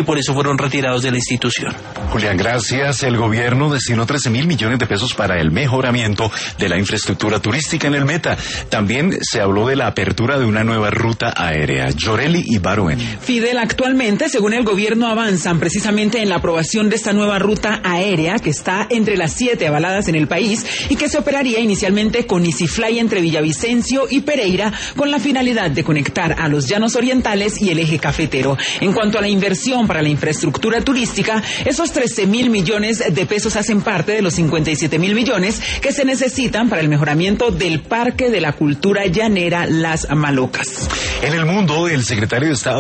por eso fueron retirados de la institución. Julián, gracias. El gobierno destinó 13.000 millones de pesos para el mejoramiento de la infraestructura turística en el Meta. También se habló de la apertura de una nueva ruta aérea. Yoreli Ibarwen. Fidel, actualmente, según el gobierno, avanzan precisamente en la aprobación de esta nueva ruta aérea que está entre las 7 avaladas en el país y que se operaría inicialmente con EasyFly entre Villavicencio y Pereira con la finalidad de conectar a los llanos orientales y el eje cafetero. En cuanto a la inversión para la infraestructura turística, esos 13.000 millones de pesos hacen parte de los 57.000 millones que se necesitan para el mejoramiento del Parque de la Cultura Llanera Las Malocas. En el mundo, el secretario de Estado